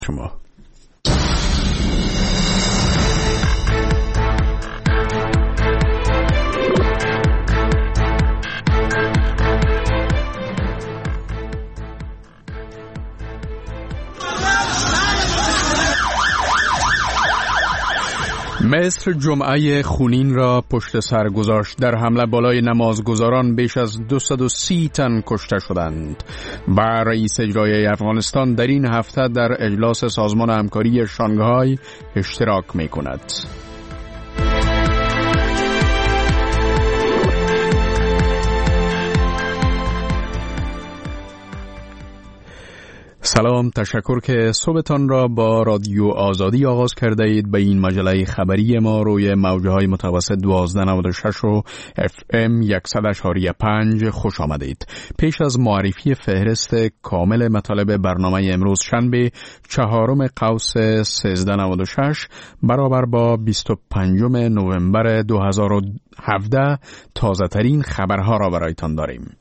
شما مصر جمعه خونین را پشت سر گذاشت. در حمله بالای نمازگزاران بیش از 230 تن کشته شدند و رئیس اجرایی افغانستان در این هفته در اجلاس سازمان همکاری شانگهای اشتراک می کند. سلام، تشکر که صبحتان را با رادیو آزادی آغاز کرده اید. به این مجله خبری ما روی موجهای متوسط 1296 و FM 100.5 خوش آمدید. پیش از معرفی فهرست کامل مطالب برنامه امروز شنبه 4 قوس 1396 برابر با 25 نوامبر 2017 تازه ترین خبرها را برایتان داریم.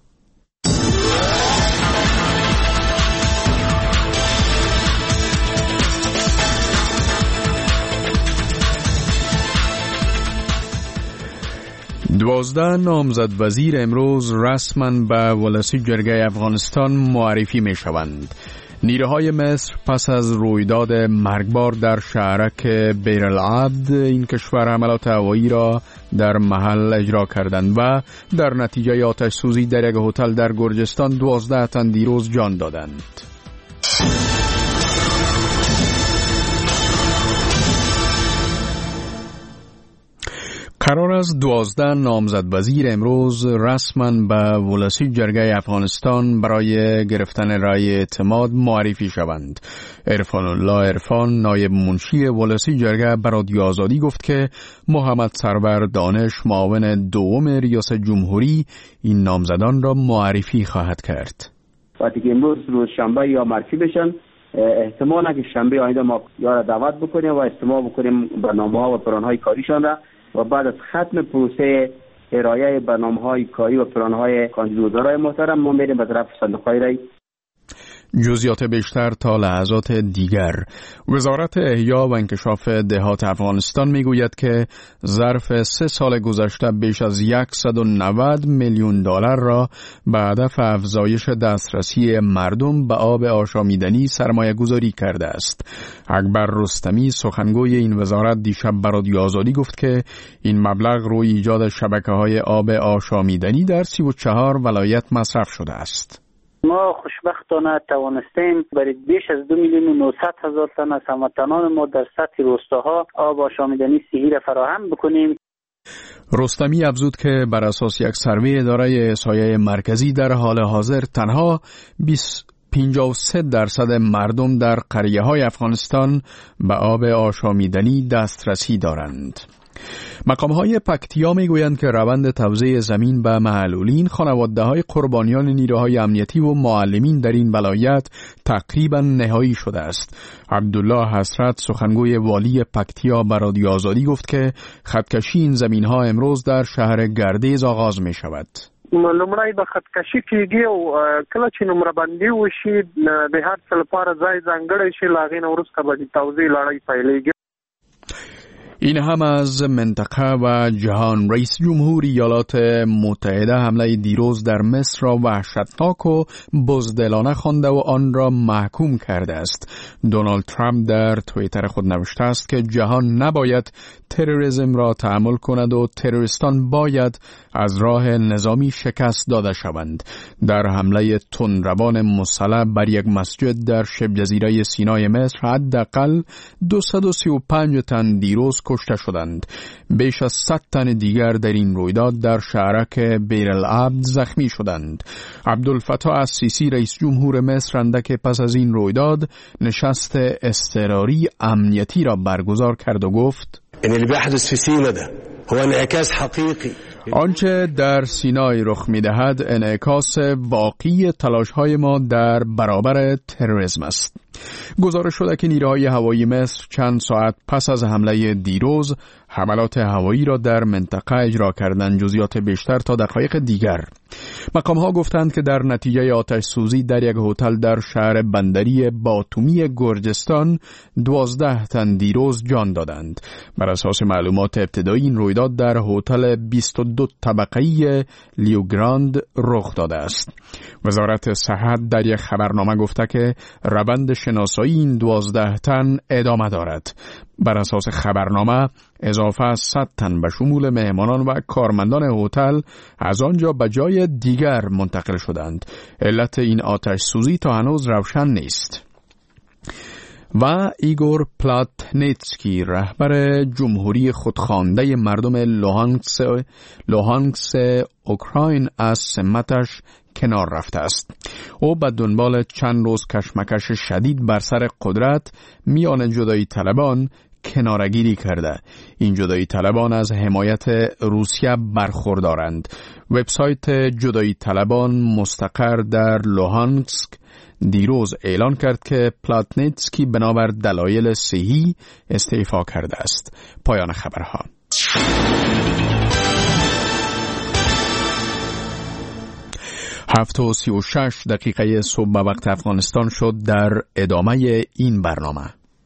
دوازده نامزد وزیر امروز رسما به ولسی جرگه افغانستان معرفی می شوند. نیروهای مصر پس از رویداد مرگبار در شهرک بیرالعبد این کشور حملات هوایی را در محل اجرا کردند و در نتیجه آتش سوزی در یک هتل در گرجستان 12 تن دیروز جان دادند. قرار است 12 نامزد وزیر امروز رسما به ولسی جرگه افغانستان برای گرفتن رأی اعتماد معرفی شوند. عرفان الله عرفان نایب منشی ولسی جرگه به رادیو آزادی گفت که محمد سرور دانش معاون دوم ریاست جمهوری این نامزدان را معرفی خواهد کرد. وقتی که امروز روز شنبه یا معرفی بشن، احتمالاً که شنبه آینده ما یا دعوت بکنیم و استماع بکنیم برنامه‌ها و پلان‌های کاریشان را و بعد از ختم پروسه ارائه برنامه‌های کاری و پلان‌های کاندیدوزارای محترم ما میریم به طرف صندوق‌های رای. جزئیات بیشتر تا لحظات دیگر. وزارت احیا و انکشاف دهات افغانستان میگوید که ظرف 3 سال گذشته بیش از 190 میلیون دلار را به هدف افزایش دسترسی مردم به آب آشامیدنی سرمایه گذاری کرده است. اکبر رستمی سخنگوی این وزارت دیشب به رادیو آزادی گفت که این مبلغ روی ایجاد شبکه‌های آب آشامیدنی در 34 ولایت مصرف شده است. ما خوشبختانه توانستیم برای بیش از 2,900,000 تن از هموطنان ما در سطح روستاها آب آشامیدنی صحی را فراهم بکنیم. رستمی افزود که بر اساس یک سروی اداره احصایه مرکزی در حال حاضر تنها 53% مردم در قریه‌های افغانستان به آب آشامیدنی دسترسی دارند. مقام‌های پکتیا میگویند که روند توزیع زمین به معلولین، خانواده‌های قربانیان نیروهای امنیتی و معلمین در این ولایت تقریباً نهایی شده است. عبدالله حسرت سخنگوی والی پکتیا به رادیو آزادی گفت که خطکشی این زمین‌ها امروز در شهر گردیز آغاز می‌شود. لومړی به خطکشي کېږي او کله چې نمره بندي وشي د هر څه لپاره ځای ځانګړی شي، له هغې نه وروسته به د توزیع لړۍ پیلېږي. این هم از منطقه و جهان. رئیس جمهور ایالات متحده حمله دیروز در مصر را وحشتناک و بزدلانه خوانده و آن را محکوم کرده است. دونالد ترامپ در توییتر خود نوشته است که جهان نباید تروریسم را تحمل کند و تروریستان باید از راه نظامی شکست داده شوند. در حمله تندروان مسلح بر یک مسجد در شبه جزیره سینای مصر حداقل 235 تن دیروز کشته شدند. بیش از 100 تن دیگر در این رویداد در شهرک بیرالعبد زخمی شدند. عبدالفتاح السیسی رئیس جمهور مصر اندک پس از این رویداد نشست اضطراری امنیتی را برگزار کرد و گفت آنچه در سینای رخ می‌دهد انعکاس واقعی تلاش‌های ما در برابر تروریسم است. گزارش شده که نیروهای هوایی مصر چند ساعت پس از حمله دیروز حملات هوایی را در منطقه اجرا کردند. جزئیات بیشتر تا دقایق دیگر. مقام‌ها گفتند که در نتیجه آتش سوزی در یک هتل در شهر بندری باتومی گرجستان 12 تن دیروز جان دادند. بر اساس معلومات ابتدایی این رویداد در هتل 22 طبقه‌ای لیوگراند رخ داده است. وزارت صحت در یک خبرنامه گفته که روند شناسایی این 12 تن ادامه دارد. بر اساس خبرنامه اضافه از 100 تن به شمول مهمانان و کارمندان هتل از آنجا به جای دیگر منتقل شدند. علت این آتش سوزی تا هنوز روشن نیست. و ایگور پلاتنیتسکی رهبر جمهوری خودخوانده مردم لوهانکس اوکراین از سمتش کنار رفته است. او به دنبال چند روز کشمکش شدید بر سر قدرت میان جدایی طلبان کنارگیری کرده. این جدایی طلبان از حمایت روسیه برخوردارند. وبسایت جدایی طلبان مستقر در لوهانسک دیروز اعلان کرد که پلاتنیتسکی بنابر دلایل صحی استعفا کرده است. پایان خبرها. 7:36 صبح به وقت افغانستان شد. در ادامه این برنامه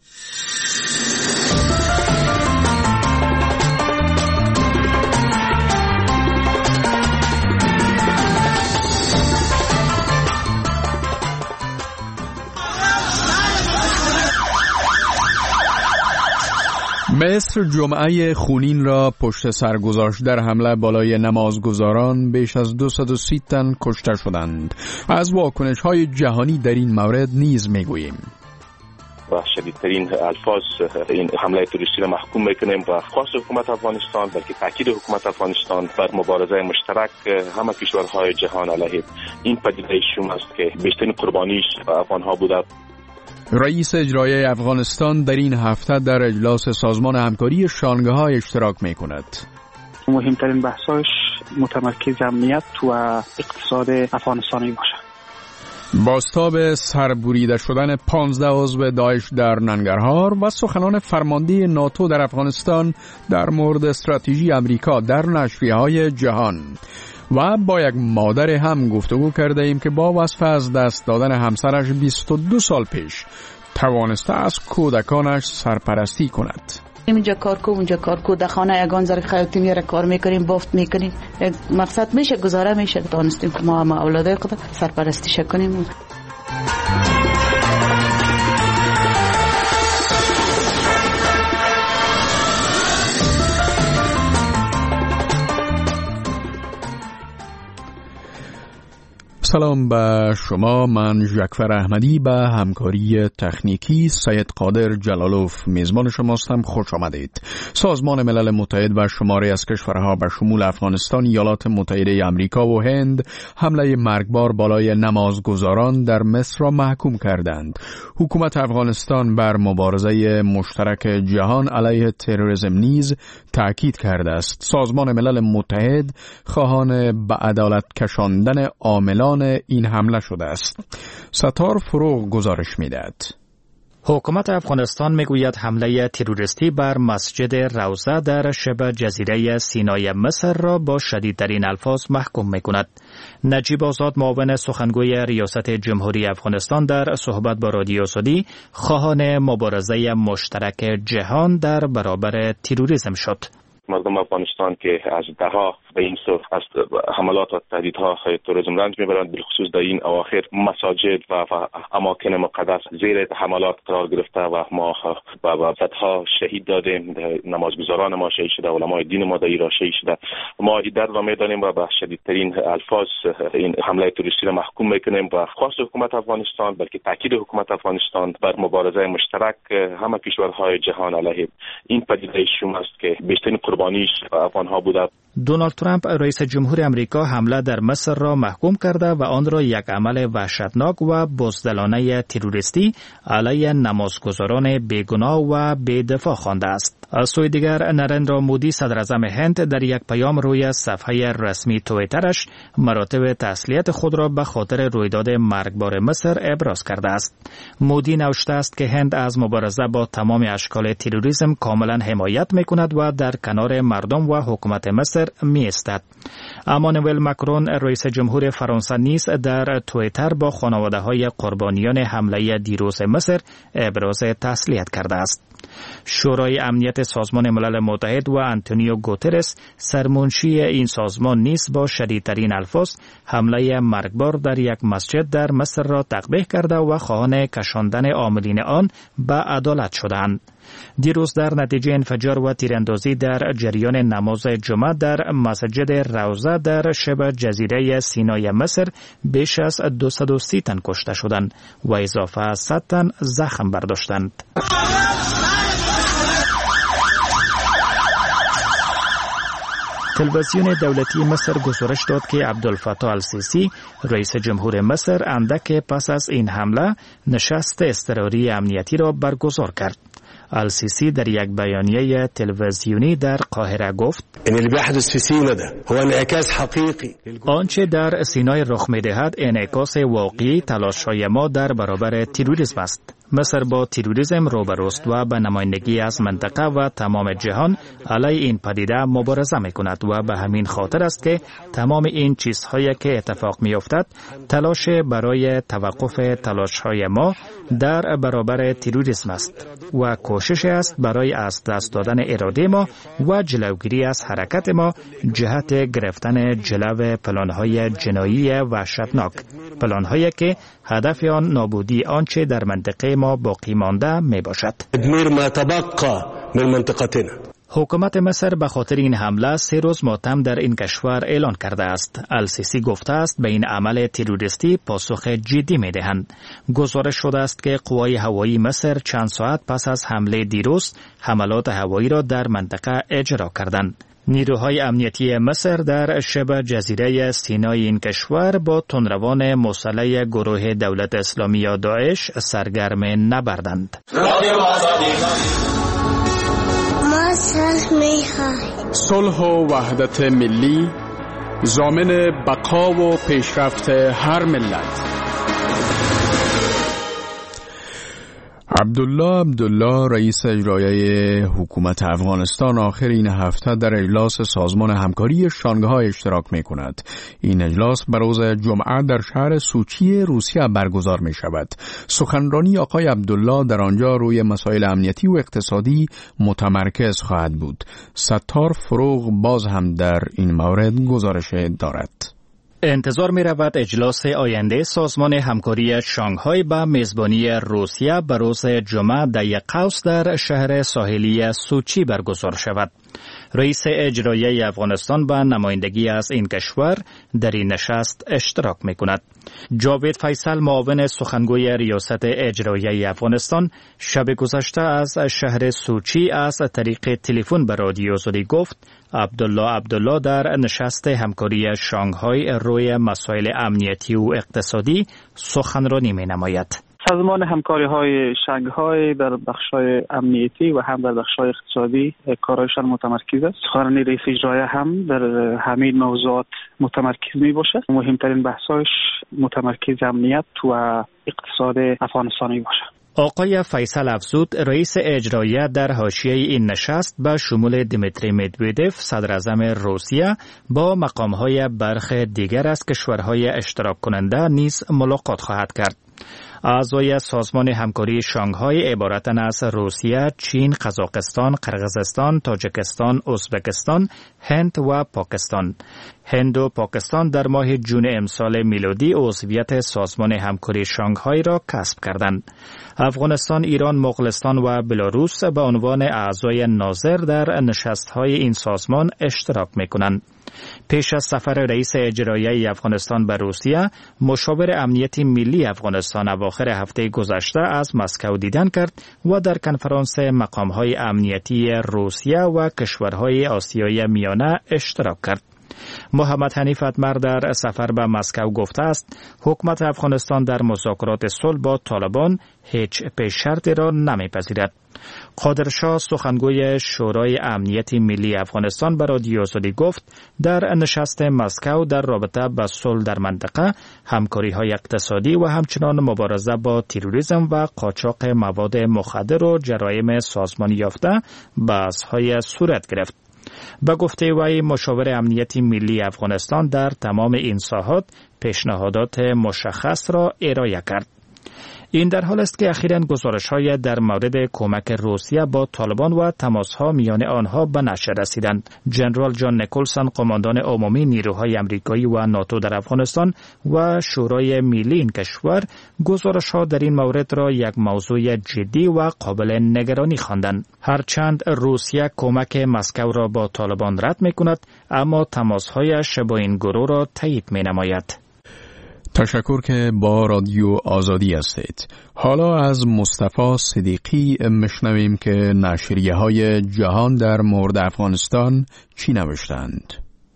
مصر جمعه خونین را پشت سر گذاشت. در حمله بالای نمازگزاران بیش از 230 تن کشته شدند. از واکنش‌های جهانی در این مورد نیز میگوییم. و شدیدترین الفاظ این حمله تروریستی را محکوم میکنیم و خاص حکومت افغانستان بلکه تاکید حکومت افغانستان بر مبارزه مشترک همه کشورهای جهان علیه این پدیده شوم است که بیشترین قربانیش افغان‌ها بوده. رئیس اجرایی افغانستان در این هفته در اجلاس سازمان همکاری شانگهای اشتراک میکند. مهمترین بحثاش متمرکز امنیت و اقتصاد افغانستانی باشه. بازتاب سربریده شدن 15 عضو داعش در ننگرهار و سخنان فرمانده ناتو در افغانستان در مورد استراتژی امریکا در نشریه‌های جهان. و با یک مادر هم گفتگو کرده ایم که با وصف از دست دادن همسرش 22 سال پیش توانسته از کودکانش سرپرستی کند. اینجا کار کو اونجا کار کو، در خانه یگان ذره خیاطی میره کار میکنیم، بافت میکنیم، مقصد میشه گزاره میشه. دانستیم که ما هم اولادای خود سرپرستیش کنیم. سلام به شما. من ژکفر احمدی به همکاری تکنیکی سید قادر جلالوف میزبان شماستم. خوش آمدید. سازمان ملل متحد و شماری از کشورها به شمول افغانستان، ایالات متحده آمریکا و هند حمله مرگبار بالای نمازگزاران در مصر را محکوم کردند. حکومت افغانستان بر مبارزه مشترک جهان علیه تروریسم نیز تاکید کرده است. سازمان ملل متحد خواهان به عدالت کشاندن عاملان این حمله شده است. ستار فروغ گزارش می‌دهد. حکومت افغانستان میگوید حمله تروریستی بر مسجد روضه در شبه جزیره سینای مصر را با شدیدترین الفاظ محکوم میکند. نجیب آزاد معاون سخنگوی ریاست جمهوری افغانستان در صحبت با رادیو سعودی خواهان مبارزه مشترک جهان در برابر تروریسم شد. مردم افغانستان که از دهها به این سو از حملات و تهدیدها تروریسم رنج میبرند، بالخصوص در این اواخر مساجد و اماکن مقدس زیر حملات قرار گرفته و ما با صدها شهید دادیم. نمازگزاران ما شهید شده، علمای دین ما در ایران شهید شده. ما این درد را میدانیم و به شدیدترین الفاظ این حمله تروریستی را محکوم میکنیم و خاص حکومت افغانستان بلکه تاکید حکومت افغانستان بر مبارزه مشترک همه کشورهای جهان علیه این پدیده شوم است که بیشترین قربانیش افغان‌ها بوده. دونالد ترامپ رئیس جمهور امریکا حمله در مصر را محکوم کرده و آن را یک عمل وحشتناک و بزدلانه تروریستی علیه نمازگزاران بیگناه و بی‌دفاع خوانده است. از سوی دیگر نریندرا مودی صدر اعظم هند در یک پیام روی صفحه رسمی توییترش مراتب تسلیت خود را به خاطر رویداد مرگبار مصر ابراز کرده است. مودی نوشته است که هند از مبارزه با تمام اشکال تروریسم کاملا حمایت می‌کند و در کنار مردم و حکومت مصر می‌ایستد. امانوئل ماکرون رئیس جمهور فرانسه نیز در توییتر با خانواده‌های قربانیان حمله دیروز مصر ابراز تسلیت کرده است. شورای امنیت سازمان ملل متحد و آنتونیو گوترس سرمنشی این سازمان نیز با شدیدترین الفاظ حمله مرگبار در یک مسجد در مصر را تقبیح کرده و خواهان کشاندن عاملین آن به عدالت شدند. دیروز در نتیجه انفجار و تیراندازی در جریان نماز جمعه در مسجد روضه در شبه جزیره سینای مصر بیش از 230 تن کشته شدند و اضافه از 100 تن زخم برداشتند. تلویزیون دولتی مصر گزارش داد که عبدالفتاح السیسی رئیس جمهور مصر اندک پس از این حمله نشست اضطراری امنیتی را برگزار کرد. السیسی در یک بیانیه تلویزیونی در قاهره گفت: آنچه در سینای رخ می‌دهد انعکاس واقعی تلاش‌های ما در برابر تروریسم است. مصر با تروریسم روبروست و به نمایندگی از منطقه و تمام جهان علیه این پدیده مبارزه می‌کند و به همین خاطر است که تمام این چیزهایی که اتفاق می‌افتد تلاش برای توقف تلاش‌های ما در برابر تروریسم است و کوشش است برای از دست دادن اراده ما و جلوگیری از حرکت ما جهت گرفتن جلو پلان‌های جنایی وحشتناک، پلان‌هایی که هدف آن نابودی آنچه در منطقه ما باقی مانده می باشد. حکومت مصر به خاطر این حمله 3 روز ماتم در این کشور اعلان کرده است. السیسی گفته است به این عمل تروریستی پاسخ جدی می دهند. گزارش شده است که قوای هوایی مصر چند ساعت پس از حمله دیروز حملات هوایی را در منطقه اجرا کردند. نیروهای امنیتی مصر در شبه جزیره سینای این کشور با تندروان مسلح گروه دولت اسلامی یا داعش سرگرم نبردند. صلح و وحدت ملی ضامن بقا و پیشرفت هر ملت. عبدالله رئیس اجرایی حکومت افغانستان آخر این هفته در اجلاس سازمان همکاری شانگهای اشتراک می کند. این اجلاس به روز جمعه در شهر سوچی روسیه برگزار می شود. سخنرانی آقای عبدالله در آنجا روی مسائل امنیتی و اقتصادی متمرکز خواهد بود. ستار فروغ باز هم در این مورد گزارش دارد. انتظار می رود اجلاس آینده سازمان همکاری شانگهای به میزبانی روسیه به روز جمعه در یک قوس در شهر ساحلی سوچی برگزار شود. رئیس اجرایی افغانستان به نمایندگی از این کشور در این نشست اشتراک می کند. جاوید فیصل معاون سخنگوی ریاست اجرایی افغانستان شب گذشته از شهر سوچی از طریق تلفن به رادیو زدی گفت عبدالله در نشست همکاری شانگهای روی مسائل امنیتی و اقتصادی سخنرانی می نماید. سازمان همکاری‌های شانگهای در بخش‌های امنیتی و هم در بخش‌های اقتصادی کارایشان متمرکز است. سخنرانی رئیس اجرایی هم در همین موضوعات متمرکز می‌باشد. مهمترین بحث‌هاش متمرکز امنیت و اقتصاد افغانستان می‌باشد. آقای فیصل افزود رئیس اجرایی در حاشیه این نشست به شمول دیمیتری مدودوف صدر اعظم روسیه با مقام‌های برخی دیگر از کشورهای اشتراک کننده نیز ملاقات خواهد کرد. اعضای سازمان همکاری شانگهای عبارتند از روسیه، چین، قزاقستان، قرقیزستان، تاجیکستان، ازبکستان، هند و پاکستان. هند و پاکستان در ماه جون امسال میلادی عضویت سازمان همکاری شانگهای را کسب کردند. افغانستان، ایران، مغولستان و بلاروس به عنوان اعضای ناظر در نشست‌های این سازمان اشتراک می‌کنند. پیش از سفر رئیس اجرایی افغانستان به روسیه، مشاور امنیتی ملی افغانستان اواخر هفته گذشته از مسکو دیدن کرد و در کنفرانس مقام‌های امنیتی روسیه و کشورهای آسیای میانه اشتراک کرد. محمد حنیف اتمر در سفر به مسکو گفته است حکومت افغانستان در مذاکرات صلح با طالبان هیچ پیش شرطی را نمیپذیرد. قادرشاه سخنگوی شورای امنیتی ملی افغانستان به رادیو آزادی گفت در نشست مسکو در رابطه با صلح در منطقه، همکاری‌های اقتصادی و همچنان مبارزه با تروریسم و قاچاق مواد مخدر و جرایم سازمانی یافته بحث‌های صورت گرفت. به گفته وی مشاور امنیتی ملی افغانستان در تمام این ساحات پیشنهادات مشخص را ارائه کرد. این در حال است که اخیراً گزارش‌های در مورد کمک روسیه با طالبان و تماس‌ها میان آنها به نشر رسیدند. جنرال جان نیکلسون، قماندان عمومی نیروهای آمریکایی و ناتو در افغانستان و شورای ملی این کشور، گزارش‌ها در این مورد را یک موضوع جدی و قابل نگرانی خواندند. هرچند روسیه کمک مسکو را با طالبان رد می‌کند، اما تماس‌هایش با این گروه را تایید می‌نماید. تشکر که با رادیو آزادی هستید. حالا از مصطفی صدیقی میشنویم که نشریه‌های جهان در مورد افغانستان چی نوشتند.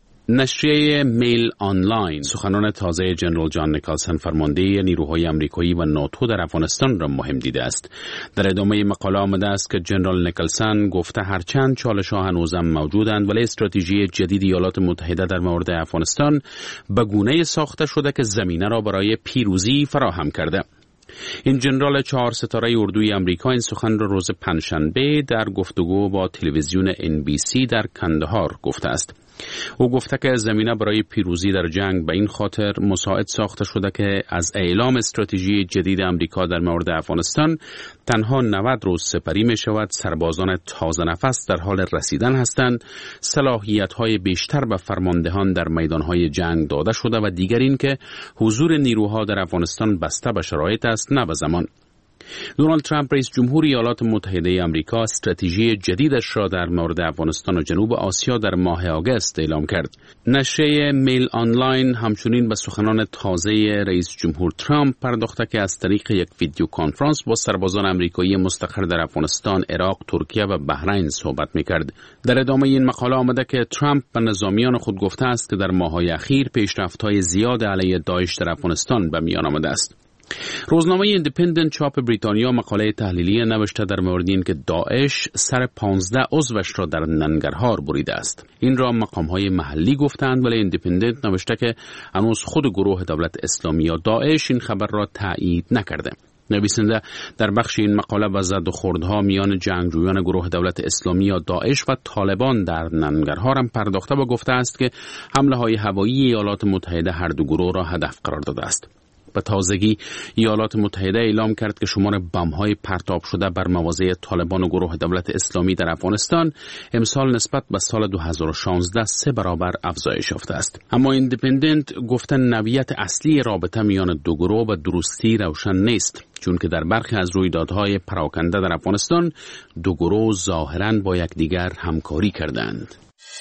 نشریه میل آنلاین سخنان تازه جنرال جان نیکلسون، فرمانده نیروهای آمریکایی و ناتو در افغانستان را مهم دیده است. در ادامه مقاله آمده است که جنرال نیکلسون گفته هرچند چالش‌ها هنوزم موجودند، ولی استراتژی جدید ایالات متحده در مورد افغانستان به گونه‌ای ساخته شده که زمینه را برای پیروزی فراهم کرده. این جنرال 4 ستاره اردوی آمریکا این سخن را روز پنجشنبه در گفتگو با تلویزیون NBC در کندهار گفته است. او گفته که زمینه برای پیروزی در جنگ به این خاطر مساعد ساخته شده که از اعلام استراتژی جدید آمریکا در مورد افغانستان تنها 90 روز سپری می شود، سربازان تازه نفس در حال رسیدن هستند، صلاحیت‌های بیشتر به فرماندهان در میدان‌های جنگ داده شده و دیگر این که حضور نیروها در افغانستان بسته به شرایط است نه به زمان. دونالد ترامپ رئیس جمهور ایالات متحده آمریکا استراتژی جدیدش را در مورد افغانستان و جنوب آسیا در ماه آگوست اعلام کرد. نشریه میل آنلاین همچنین به سخنان تازه رئیس جمهور ترامپ پرداخته که از طریق یک ویدیو کنفرانس با سربازان آمریکایی مستقر در افغانستان، عراق، ترکیه و بحرین صحبت می‌کرد. در ادامه این مقاله آمده که ترامپ به نظامیان خود گفته است که در ماه‌های اخیر پیشرفت‌های زیاد علیه داعش در افغانستان به میان آمده است. روزنامه ایندیپندنت چاپ بریتانیا مقاله تحلیلی نوشته در مورد این که داعش سر 15 عضوش را در ننگرهار بریده است. این را مقام‌های محلی گفتند، ولی ایندیپندنت نوشته که هنوز خود گروه دولت اسلامی یا داعش این خبر را تایید نکرده. نویسنده در بخش این مقاله به زد و خوردها میان جنگجویان گروه دولت اسلامی یا داعش و طالبان در ننگرهار هم پرداخته و گفته است که حمله‌های هوایی ایالات متحده هر دو گروه را هدف قرار داده است. به تازگی ایالات متحده اعلام کرد که شمار بم‌های پرتاب شده بر مواضع طالبان و گروه دولت اسلامی در افغانستان امسال نسبت به سال 2016 3 برابر افزایش یافته است. اما ایندیپندنت گفته نوعیت اصلی رابطه میان دو گروه به درستی روشن نیست، چون که در برخی از رویدادهای پراکنده در افغانستان دو گروه ظاهراً با یکدیگر همکاری کردند.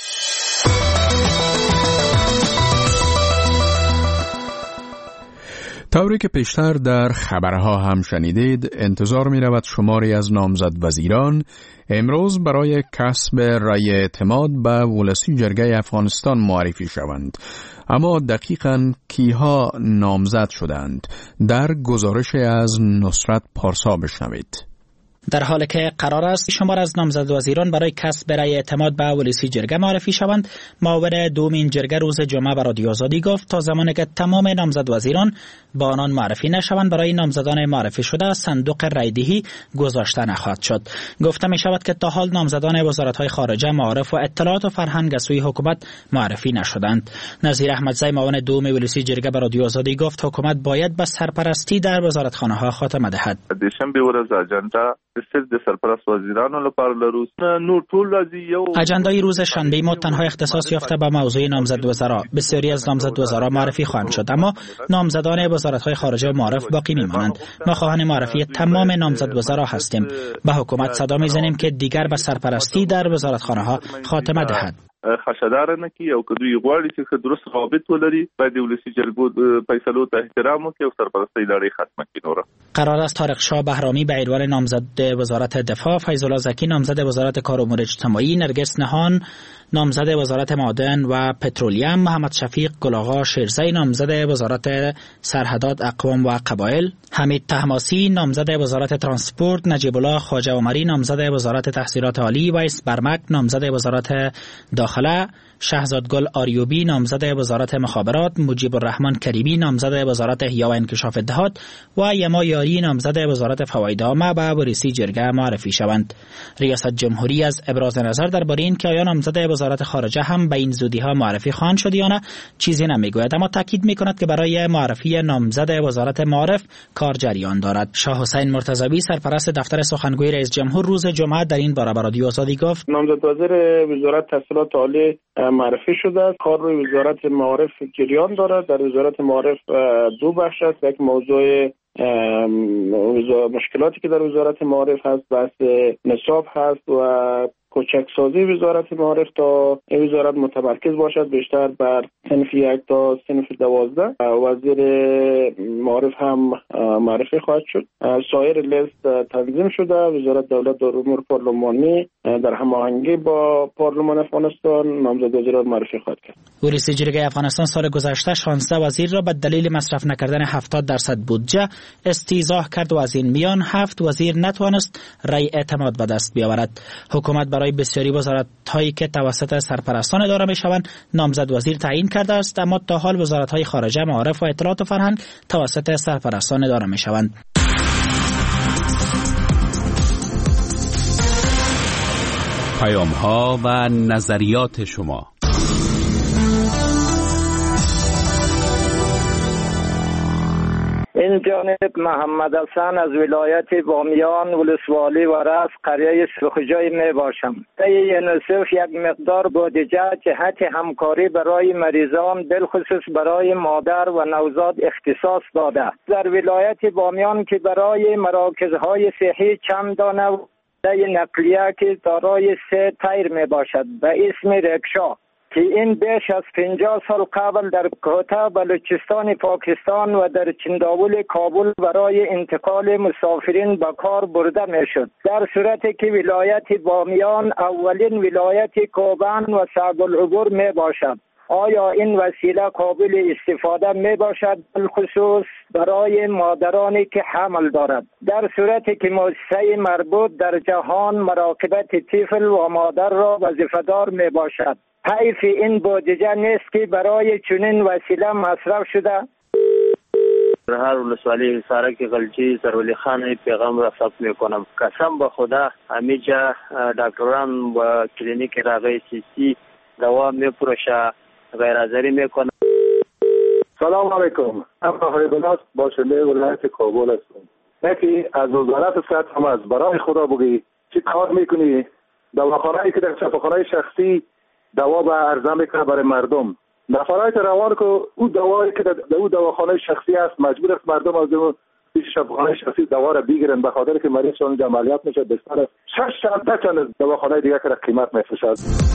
طوری که پیشتر در خبرها هم شنیدید، انتظار می رود شماری از نامزد وزیران امروز برای کسب رأی اعتماد به ولسی جرگه افغانستان معرفی شوند. اما دقیقاً کیها نامزد شدند؟ در گزارش از نصرت پارسا بشنوید. در حالی که قرار است شمار از نامزد وزیران برای کسب رأی اعتماد به ولسی جرگه معرفی شوند، معاون دومین جرگه روز جمعه به رادیو آزادی گفت تا زمانی که تمام نامزد وزیران با آنان معرفی نشوند برای نامزدان معرفی شده صندوق رأیدهی گذاشته نخواهد شد. گفته می شود که تا حال نامزدان وزارت‌های خارجه، معارف و اطلاعات و فرهنگ از سوی حکومت معرفی نشدند. نظیر احمدزی معاون دوم ولسی جرگه به رادیو آزادی گفت حکومت باید به سرپرستی در وزارتخانه‌ها خاتمه دهد. دوشنبه ورځ اجنډا د سرپرست وزیرانو لپاره لرو. نو ټول راځي یو اجندای روز شنبه ما تنها اختصاص یافته به موضوع نامزد وزرا. بسیاری از نامزد وزرا معرفی خواهند شد، اما نامزدان وزارت‌های خارجه و معارف باقی می‌مانند. ما خواهان معرفی تمام نامزد وزرا هستیم. به حکومت صدا می‌زنیم که دیگر به سرپرستی در وزارتخانه‌ها خاتمه دهد. خشدار نه کی او کدوې غواړي چې درست رابط ولري باید د ولسی جرګو فیصلو ته احترام وکړي او سرپرستی ادارې ختمه کړي. نور قرار است طارق شاه بهرامی به عنوان نامزد وزارت دفاع، فیض الله زکی نامزد وزارت کار و امور اجتماعی، نرگس نهان نامزد وزارت معادن و پترولیم، محمد شفیق گلاغا شیرزی نامزد وزارت سرحدات اقوام و قبایل، حمید طهماسبی نامزد وزارت ترانسپورت، نجیب الله خواجه عمری نامزد وزارت تحصیلات عالی، ویس برمک نامزد وزارت داخله، شهزاد گل آریوبی نامزد وزارت مخابرات، مجیب الرحمن کریمی نامزد وزارت احیا و انکشاف دهات و یما یاری نامزد وزارت فواید عامه به ورئیسی جرگه معرفی شوند. ریاست جمهوری از ابراز نظر درباره این که آیا نامزد وزارت خارجه هم به این زودی ها معرفی خواهند شد یا نه چیزی نمیگوید، اما تاکید میکند که برای معرفی نامزد وزارت معارف کار جریان دارد. شاه حسین مرتضوی سرپرست دفتر سخنگوی رئیس جمهور روز جمعه در این باره به رادیو آزادی گفت نامزد وزیر وزارت تحصیلات عالی معرفی شده است. کار روی وزارت معارف جریان دارد. در وزارت معارف دو بخش است. یک موضوع مشکلاتی که در وزارت معارف هست بحث نصاب هست و کوچکسازی وزارت معارف تا این وزارت متمرکز باشد بیشتر بر صنف 1 تا صنف 12. وزیر معارف هم معرفی خواهد شد. سایر لیست تنظیم شده. وزارت دولت در امور پارلمانی در هماهنگی با پارلمان افغانستان نامزد وزیران معرفی خواهد کرد. ورئیس جرگه افغانستان سال گذشته 16 وزیر را به دلیل مصرف نکردن 70% بودجه استیضاح کرد و از این میان 7 وزیر نتوانست رأی اعتماد به دست بیاورد. حکومت برای بسیاری وزارت‌هایی که توسط سرپرستان اداره می‌شوند نامزد وزیر تعیین کرده است، اما تا حال وزارت‌های خارجه، معارف و اطلاعات و فرهنگ توسط سرپرستان اداره می‌شوند. پیام‌ها و نظریات شما. این جانب محمد حسن از ولایت بامیان ولسوالی و رأس قریه سرخجای می باشم. طی یونیسف یک مقدار بودجه جهت همکاری برای مریضان بالخصوص برای مادر و نوزاد اختصاص داده. در ولایت بامیان که برای مراکزهای صحی چند دانه نقلیه که دارای 3 تایر می باشد به اسم رکشا که این بیش از 50 سال قبل در کوتا بلوچستان پاکستان و در چنداول کابل برای انتقال مسافرین به کار برده می شد. در صورتی که ولایت بامیان اولین ولایت کوبان و صعب العبور می باشد، آیا این وسیله قابل استفاده می باشد بالخصوص برای مادرانی که حمل دارد؟ در صورتی که مؤسسه مربوط در جهان مراقبت طفل و مادر را وظیفه‌دار می باشد، حیف این بودجه نیست که برای چنین وسیله مصرف شده؟ هر ولسوالی سارک غلجی سرولی خان پیغام را ثبت میکنم. قسم به خدا همیجا دکتران و کلینیک راغی سی دوا میپروشه غیرحاضری میکنم. سلام علیکم. افخر بنات باشنده ولایت کابل هستم. یکی از وزارت صحت هم از برای خدا بگی چی کار میکنی؟ دواخانه‌ای که در شفاخانه شخصی دوا به عرضه میکنه برای مردم. نفرات روان که او دوایی که در او دواخانه شخصی است مجبور است مردم از اون شفاخانه شخصی دوا را بگیرن به خاطر که مریضشون عملیات میشه بستر 6 ساعت بچن دواخانه دیگه که قیمت میفروشد.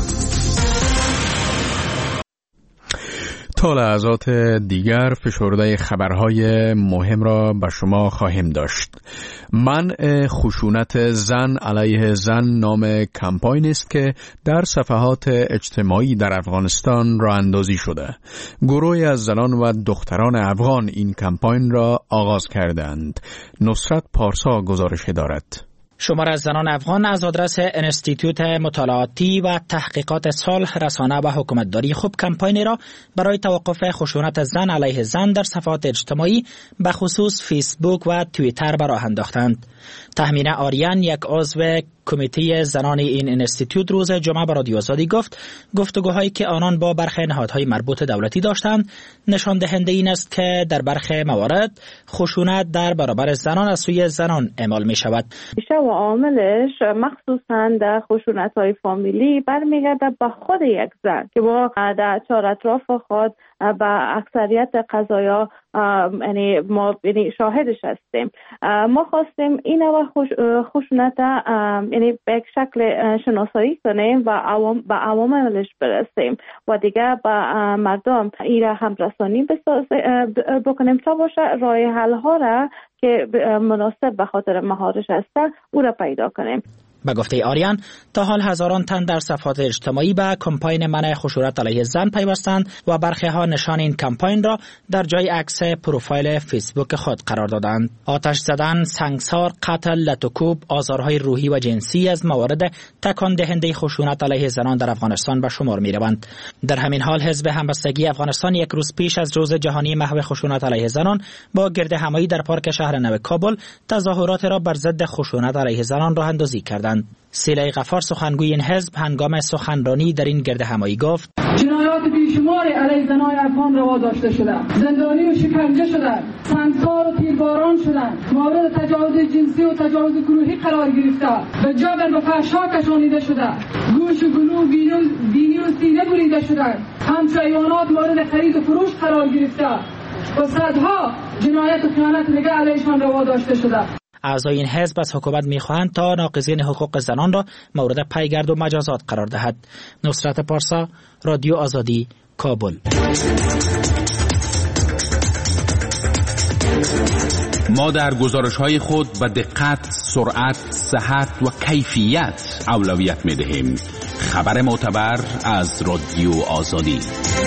تا لحظات دیگر فشرده خبرهای مهم را به شما خواهیم داشت. منع خشونت زن علیه زن نام کمپاین است که در صفحات اجتماعی در افغانستان راه اندازی شده. گروهی از زنان و دختران افغان این کمپاین را آغاز کردند. نصرت پارسا گزارش دارد. شمار از زنان افغان از آدرس انستیتوت مطالعاتی و تحقیقات صلح، رسانه و حکومتداری خوب کمپاینی را برای توقف خشونت زن علیه زن در صفحات اجتماعی به خصوص فیسبوک و توییتر به راه انداختند. تهمینه آریان، یک عضو کمیته زنان این انستیتوت، روز جمعه به رادیو آزادی گفت گفتگوهایی که آنان با برخی نهادهای مربوط دولتی داشتند نشان دهنده این است که در برخی موارد خشونت در برابر زنان از سوی زنان اعمال می شود. و عاملش مخصوصا در خشونت‌های فامیلی برمیگرده به خود یک زن که با در چهار اطراف خود به اکثریت قضایا یعنی ما یعنی شاهدش هستیم. ما خواستیم این نوع خشونت یعنی به شکل شناسایی کنیم و به عواملش برسیم و دیگه به مردم ایره هم رسانی بکنیم تا باشه راه حل ها را که مناسب به خاطر مهارش هستن او را پیدا کنیم. به گفته آریان تا حال هزاران تن در صفحات اجتماعی به کمپاین منع خشونت علیه زن پیوستند و برخی ها نشان این کمپاین را در جای عکس پروفایل فیسبوک خود قرار دادند. آتش زدن، سنگسار، قتل، لط و کوب، آزارهای روحی و جنسی از موارد تکان دهنده خشونت علیه زنان در افغانستان به شمار می روند. در همین حال حزب همبستگی افغانستان یک روز پیش از روز جهانی محو خشونت علیه زنان با گردهمایی در پارک شهر نو کابل تظاهرات را بر ضد خشونت علیه زنان راه اندازی کردند. سیلای غفار سخنگوی این حزب هنگام سخنرانی در این گردهمایی گفت: جنایات بیشماری علیه زنان افغان روا داشته شده، زندانی و شکنجه شده، سنگسار و تیرباران شده، مورد تجاوز جنسی و تجاوز گروهی قرار گرفته، به جبر به فحشا کشانیده شده، گوش و گلو بینی و سینه بریده شده، همچو حیوانات مورد خرید و فروش قرار گرفته و صدها جنایت و خیانت دیگر علیهشان روا داشته شده. اعضای این حزب از حکومت می‌خواهند تا ناقضین حقوق زنان را مورد پیگرد و مجازات قرار دهد. نصرت پارسا، رادیو آزادی، کابل. ما در گزارش‌های خود به دقت، سرعت، صحت و کیفیت اولویت می‌دهیم. خبر معتبر از رادیو آزادی.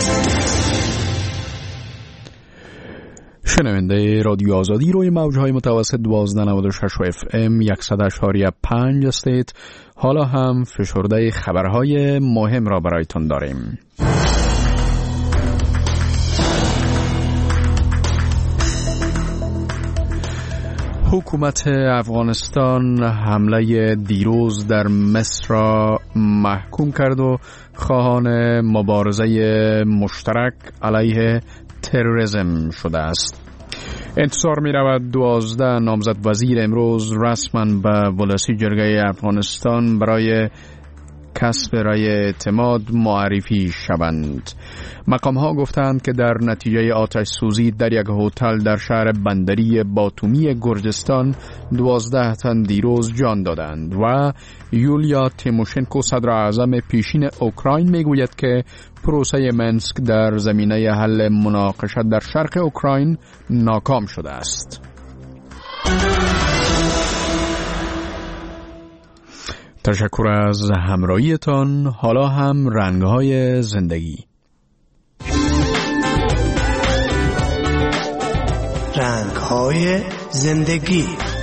شنونده رادیو آزادی روی موج‌های متوسط 1296 FM 100.5 هستید. حالا هم فشرده خبرهای مهم را برایتون داریم. حکومت افغانستان حمله دیروز در مصر را محکوم کرد و خواهان مبارزه مشترک علیه تروریسم شده است. انتظار می رود 12 نامزد وزیر امروز رسما به ولسی جرگه افغانستان برای کسب رای اعتماد معرفی شوند. مقام ها گفتند که در نتیجه آتش سوزی در یک هتل در شهر بندری باتومی گرجستان 12 تن دیروز جان دادند و یولیا تیموشنکو صدر اعظم پیشین اوکراین میگوید که پروسه منسک در زمینه حل مناقشات در شرق اوکراین ناکام شده است. تشکر از همراهیتان. حالا هم رنگ‌های زندگی. رنگ‌های زندگی.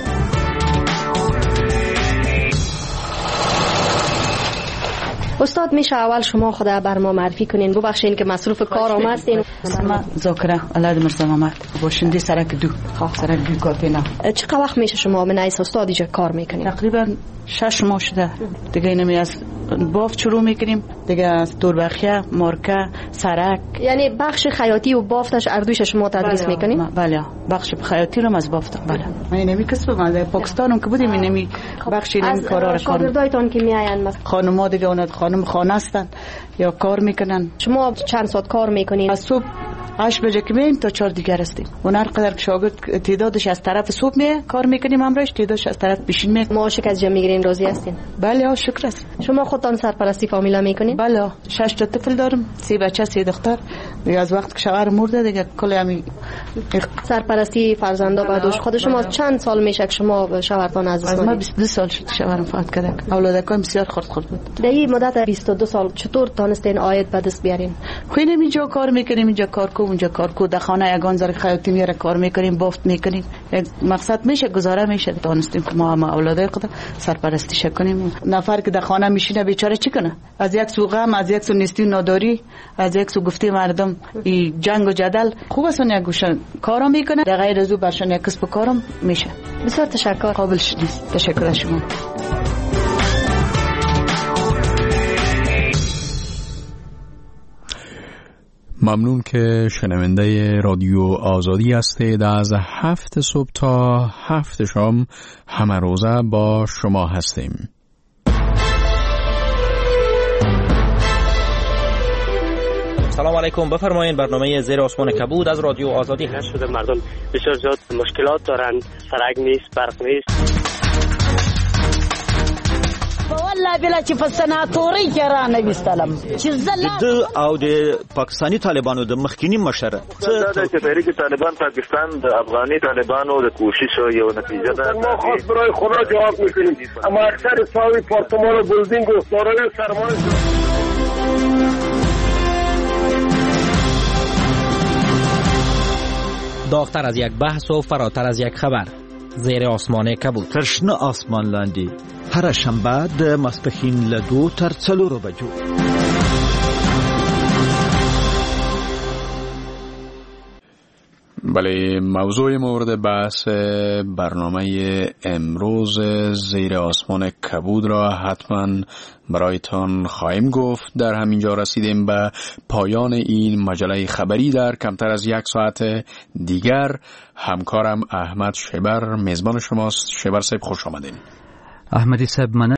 استاد میشه اول شما خدا بر ما معرفی کنین؟ ببخشید که مصروف کارم هستین. اسم ذاکره علاد مرزا محمد، باشنده سرک دو کاتینا. چقدر وقت میشه شما من ایس استاد اینجا کار میکنین؟ تقریبا 6 ماه شده دیگه. اینمی از بافت شروع میکنیم دیگه، از دوربخیه، مارکه، سرک. یعنی بخش خیاطی و بافتش اردوش شما تدریس میکنین؟ بله، بخش خیاطی رو از بافت. بله، من اینمی کسب من پاکستانم که بودیم اینمی بخش اینمی کارا رو شاگردایتون که میاین خانم‌ها دیگه اون خانم خانه هستن یا کار میکنن. شما چند ساعت کار میکنین؟ از صبح 8 بجه که میایم تا 4 دیگر هستیم. اون هر قدر شاگرد تعدادش از طرف صبح میه کار میکنیم، امروز تعدادش از طرف پیشین میه. معاش که از جمع میگیرین راضی هستین؟ بله شکر است. شما خودتان سرپرستی فامیلا میکنین؟ بله، 6 تا طفل دارم، 3 بچه 3 دختر. دیگه از وقت که شوهر مرده دیگه کل همین سرپرستی فرزندا بعدش. خود شما چند سال میشه که شما شوهرتان از ما 22 سال شد شوهرم فوت کرد. اولادکم بسیار خرد بود. در این مدت 22 سال چطور تونستین عاید به دست بیارین؟ خیلی اینجا کار میکنیم، اینجا کار کو، اونجا کار کو، در خانه یگان زر خیاطی میره کار میکنیم، بافت میکنیم. مقصد میشه گزاره میشه تونستیم که ما هم اولادای خود سرپرستیش کنیم. نفر که در خانه میشینه بیچاره چی کنه؟ از یک سو غم، از یک سو نیستی ناداری، از یک سو گفته مردم این جنگ و جدل. خوب است یک گوشه کارا میکنه، در غیر از او برشان یک کسب کارم میشه. بسیار تشکر. قابل شدید. تشکر از شما. ممنون که شنونده رادیو آزادی هستید. از 7 صبح تا 7 شام همه روزه با شما هستیم. سلام علیکم، بفرمایید. برنامه زیر آسمان کبود از رادیو آزادی هست. شده مردم بسیار زیاد مشکلات دارند، سرک نیست، برق نیست. والله بلا چې په سناتوري کې را نه وستلم چې د او د پاکستانی طالبانو د مخکینی مشره دا چې تحریک طالبان پاکستان د افغاني طالبانو د کوشش یو نتیجه ده. ما خاص برای خدا جواب میکنیم، اما اکثر ساوی پارتمان و بلدینگ و سارای سرمایه داغتر از یک بحث و فراتر از یک خبر. زیر آسمان کبود. ترشنه آسمان لاندی هر شنبه د ماسپښین له 2 تر 4 بجو. بله، موضوع مورد بحث برنامه امروز زیر آسمان کبود را حتما برایتان خواهیم گفت. در همینجا رسیدیم به پایان این مجله خبری. در کمتر از 1 ساعت دیگر همکارم احمد شبر میزبان شماست. شبر صاحب خوش آمدین. احمدی صاحب، من